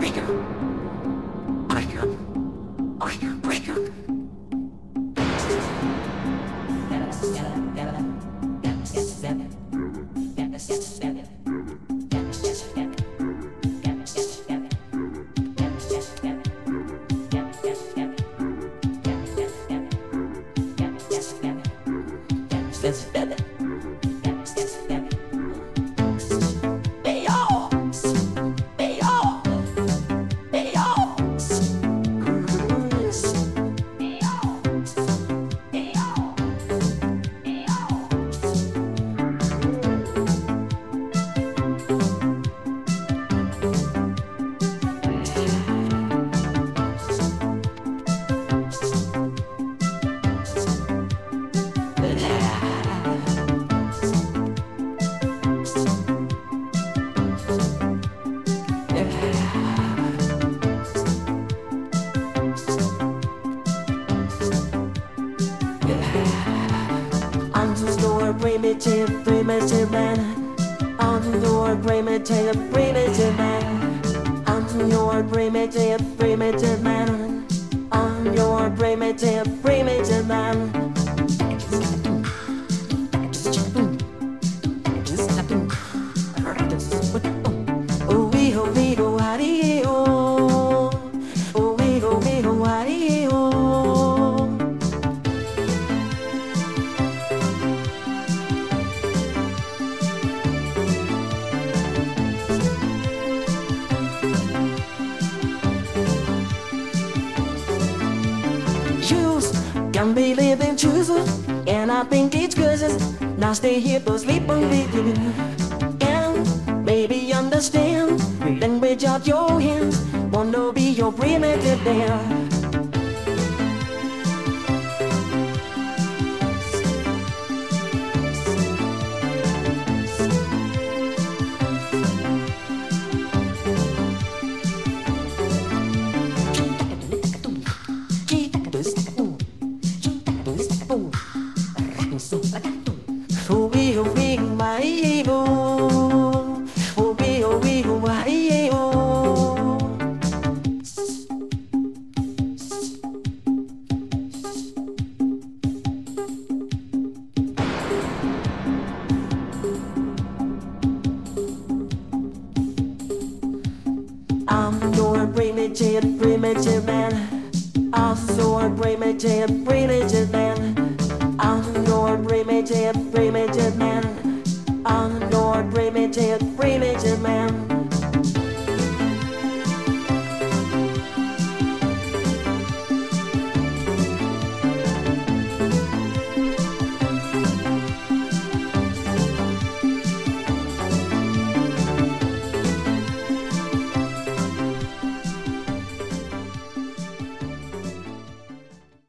Primitive man, I'm your primitive man. I'm your primitive man. I'm your primitive man. Oh wee ho wee ho howdy ho. Oh wee ho howdy ho. Can be living choosers, and I think it's good. Now stay here to sleep on with you, and maybe understand. Then reach out your hands, want to be your primitive there. I'm your primitive man. I'm your primitive man. I'm your primitive man. I'm your primitive man.